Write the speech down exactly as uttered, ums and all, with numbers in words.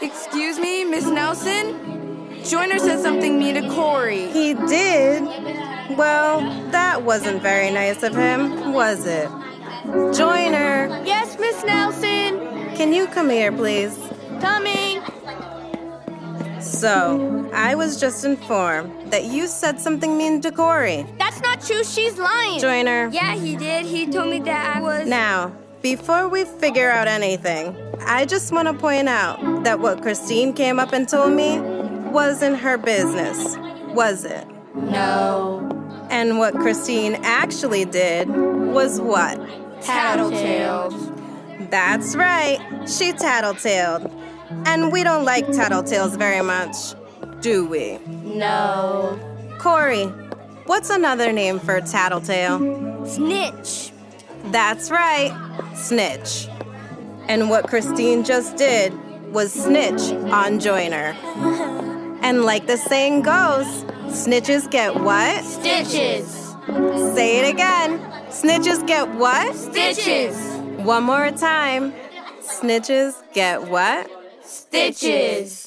Excuse me, Miss Nelson? Joyner said something mean to Corey. He did? Well, that wasn't very nice of him, was it? Joyner! Yes, Miss Nelson? Can you come here, please? Coming. So, I was just informed that you said something mean to Corey. That's not true. She's lying. Joyner. Yeah, he did. He told me that I was... Now, before we figure out anything, I just want to point out that what Christine came up and told me wasn't her business, was it? No. And what Christine actually did was what? Tattletaled. That's right. She tattletaled. And we don't like tattletales very much, do we? No. Corey, what's another name for tattletale? Snitch. That's right, snitch. And what Christine just did was snitch on Joyner. And like the saying goes, snitches get what? Stitches. Say it again. Snitches get what? Stitches. One more time. Snitches get what? Stitches.